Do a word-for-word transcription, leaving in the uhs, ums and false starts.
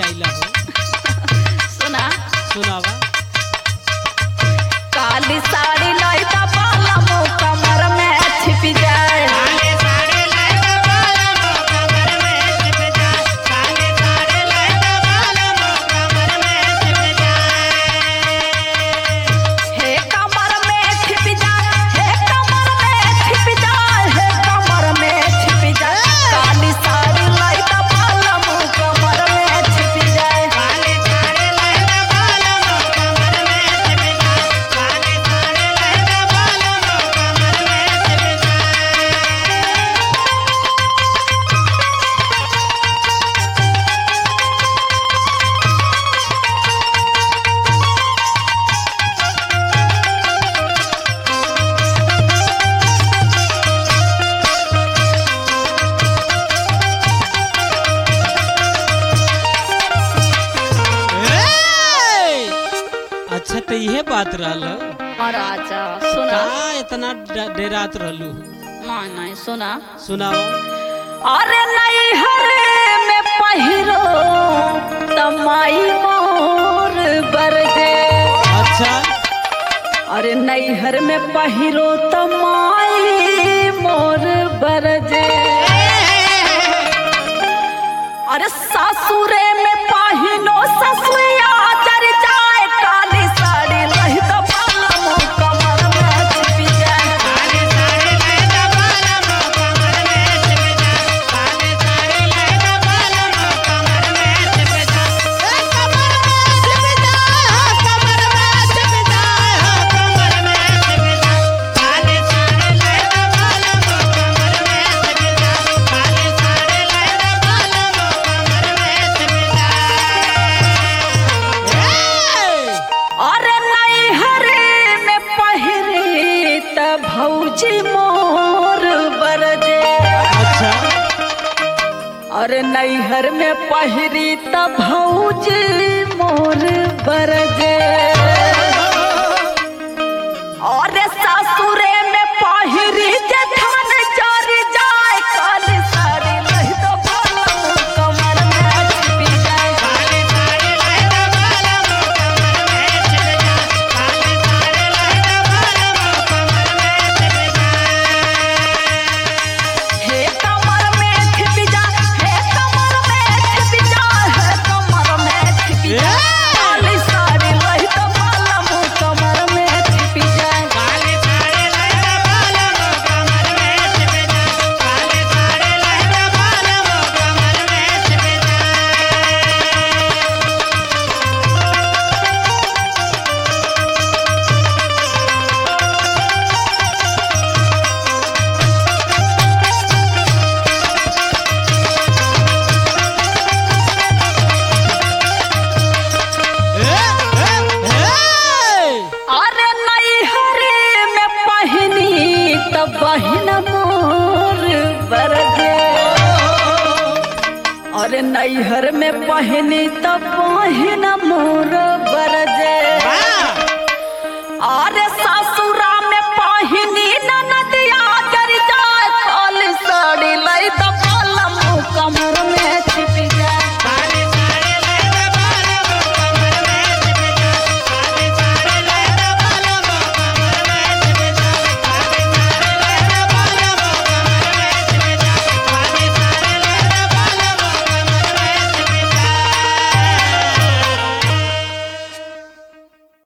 आइला हो। सुना सुनावा। काली साड़ी लाई ता बाला मुँह कमर में छिप जाए। काली साड़ी लाई ता बाला मुँह कमर में छिप जाए। काली साड़ी लाई ता बाला मुँह कमर में छिप जाए। हे कमर में छिप जाए, हे कमर में छिप जाए, हे कमर में छिप जाए। काली साड़ी लाई ता बाला मुँह कमर में छिप जाए। काली साड़ी लाई ता बाला मुँह कमर में छिप जाए। काली साड़ी लाई ता बाला मुँह कमर में छिप ए! अच्छा तो यह बात रहल। और आजा सुना। का इतना ड- डेरात रहलू। नहीं नहीं सुना। सुनावा। अरे नहीं हरे में पहिरो तमाई मोर बरजे। अच्छा। अरे नैहर में पहिरो तमाई मोर बरजे। अरे सासुरे में पहिनो ससुया जर जाए। काली साड़ी लही तो बाला मुँह कमर में छिप जाए। काली साड़ी लाई ता बाला मुँह कमर में छिप जाए। काली साड़ी लाई ता बाला मुँह कमर में छिप जाए। कमर में छिप जाए, कमर में छिप जाए, कमर में छिप जाए। काली साड़ी लाई ता बाला मुँह कमर में छिप जाए। काली साड़ी लाई ता बाला मुँह कमर में छिप जाए। अरे नैहर में पहिरी त भौजी मोर बरजे। अच्छा। अरे नैहर में पहिरी त भौजी मोर बरजे। अरे सासुरे में पहिरी जेठन चर जाए। काली साड़ी लही तो बाला मुँह कमर में छिप जाए। काली साड़ी लाई ता बाला मुँह कमर में छिप जाए। काली साड़ी लाई ता बाला मुँह कमर में छिप जाए। हे कमर में छिप जाए, हे कमर में छिप जाए, हे कमर में छिप जाए। काली साड़ी लही तो बाला मुँह कमर में छिप जाए। काली साड़ी लाई ता बाला मुँह कमर में छिप जाए। काली साड़ी लाई ता बाला मुँह कमर में छिप ए! ए! ए! अरे नैहर में पहिनी त बहिन मोर बरजे। अरे नैहर में पहिनी त बहिन मोर बरजे।